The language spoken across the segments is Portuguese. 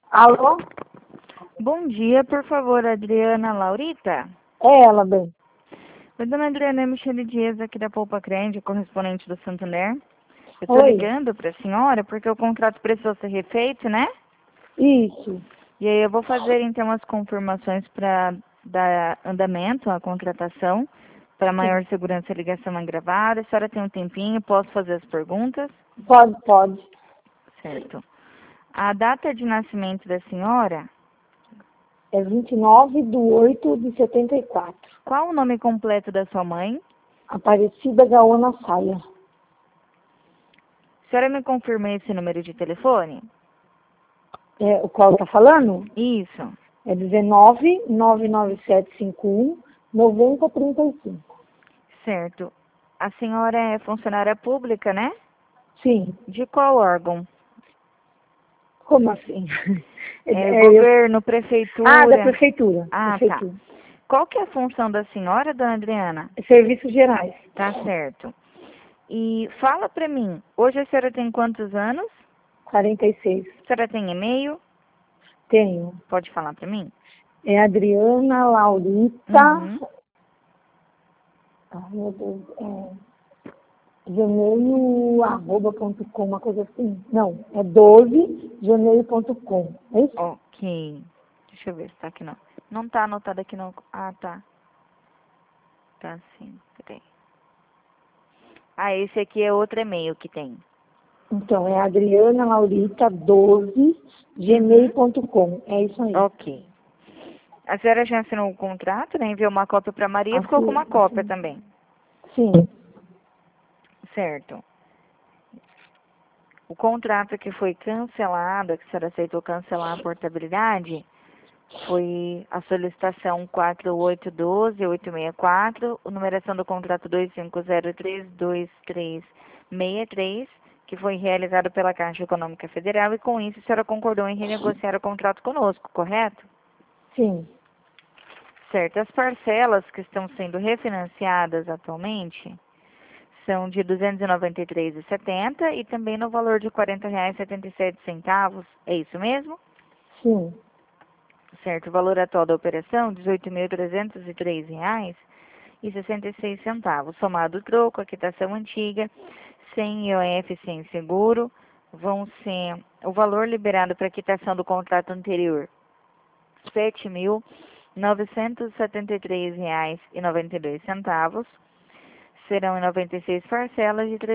Alô? Bom dia, por favor, Adriana Laurita. É ela, bem. Oi, dona Adriana, é Michele Dias, aqui da Poupa Crédito, correspondente do Santander. Eu estou Oi. ligando para a senhora porque o contrato precisou ser refeito, né? Isso. E aí eu vou fazer, então, as confirmações para dar andamento à contratação. Para Sim. maior segurança, a ligação é gravada. A senhora tem um tempinho, posso fazer as perguntas? Pode. Certo. A data de nascimento da senhora, É 29/8/74. qual o nome completo da sua mãe? Aparecida Gaona Saia. A senhora me confirma esse número de telefone? É, o qual tá falando? Isso. É 19 99751 9035. Certo. A senhora é funcionária pública, né? Sim. De qual órgão? Como assim? Governo, Da prefeitura? prefeitura. Ah, tá. Prefeitura. Qual que é a função da senhora, dona Adriana? Serviços gerais. Tá certo. E fala pra mim, hoje a senhora tem quantos anos? 46. A senhora tem e-mail? Tenho. Pode falar pra mim? É Adriana Laurita. Uhum. Ai, meu Deus. Gmail.com, uma coisa assim. Não, é 12gmail.com. É isso? Ok. Deixa eu ver se tá aqui não. Não tá anotado aqui não. Ah, tá. Tá sim. Peraí. Ah, esse aqui é outro e-mail que tem. Então, é Adriana Laurita 12gmail.com. É isso aí. Ok. A senhora já assinou o contrato, né? Enviou uma cópia para Maria e ficou com uma cópia Assim. também. Sim. Certo. O contrato que foi cancelado, que a senhora aceitou cancelar a portabilidade, foi a solicitação 4812-864, a numeração do contrato 25032363, que foi realizado pela Caixa Econômica Federal, e com isso a senhora concordou em renegociar o contrato conosco, correto? Sim. Certo. As parcelas que estão sendo refinanciadas atualmente são de R$ 293,70 e também no valor de R$ 40,77. É isso mesmo? Sim. Certo. O valor atual da operação, R$ 18.303,66. Somado o troco, a quitação antiga, sem IOF, sem seguro, vão ser o valor liberado para quitação do contrato anterior, R$ 7.973,92. Serão em 96 parcelas de R$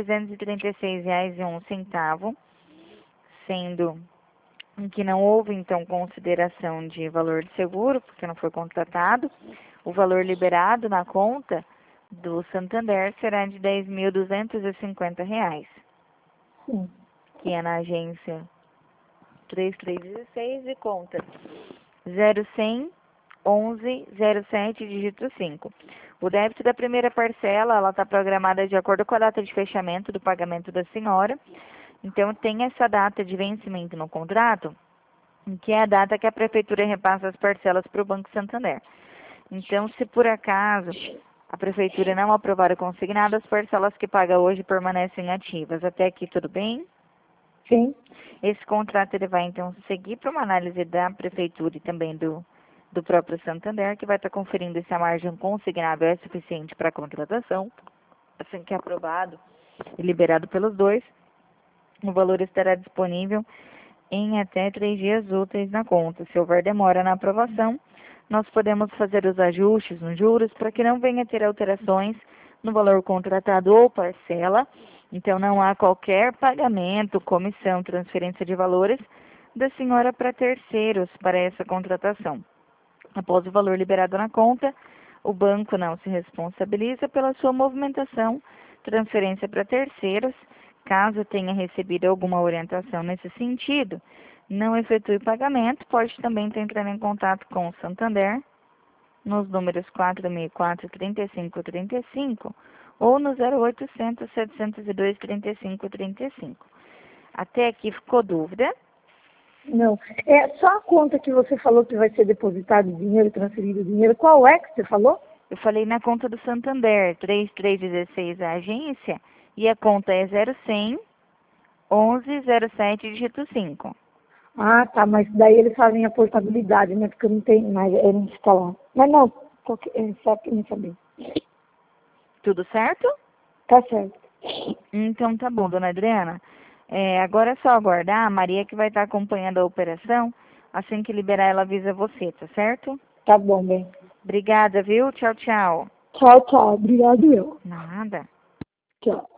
336,01, sendo em que não houve, então, consideração de valor de seguro, porque não foi contratado. O valor liberado na conta do Santander será de R$ 10.250, Sim. que é na agência 3316 e conta 0100 1107, dígito 5. O débito da primeira parcela, ela está programada de acordo com a data de fechamento do pagamento da senhora. Então, tem essa data de vencimento no contrato, que é a data que a prefeitura repassa as parcelas para o Banco Santander. Então, se por acaso a prefeitura não aprovar o consignado, as parcelas que paga hoje permanecem ativas. Até aqui tudo bem? Sim. Esse contrato ele vai então seguir para uma análise da prefeitura e também do próprio Santander, que vai estar conferindo se a margem consignada é suficiente para a contratação. Assim que é aprovado e liberado pelos dois, o valor estará disponível em até 3 dias úteis na conta. Se houver demora na aprovação, nós podemos fazer os ajustes nos juros para que não venha a ter alterações no valor contratado ou parcela. Então, não há qualquer pagamento, comissão, transferência de valores da senhora para terceiros para essa contratação. Após o valor liberado na conta, o banco não se responsabiliza pela sua movimentação, transferência para terceiros. Caso tenha recebido alguma orientação nesse sentido, não efetue pagamento, pode também entrar em contato com o Santander nos números 464-3535 ou no 0800-702-3535. Até aqui ficou dúvida? Não. É só a conta que você falou que vai ser depositado dinheiro, transferido dinheiro. Qual é que você falou? Eu falei na conta do Santander, 3316 a agência, e a conta é 0100 1107, dígito 5. Ah, tá, mas daí eles fazem a portabilidade, né? Porque eu não tenho mais, eu não fica lá. Mas não, só que não saber. Tudo certo? Tá certo. Então tá bom, dona Adriana. Agora é só aguardar, a Maria que vai estar acompanhando a operação. Assim que liberar, ela avisa você, tá certo? Tá bom, bem. Obrigada, viu? Tchau, tchau. Tchau, tchau. Obrigado, eu. Nada. Tchau.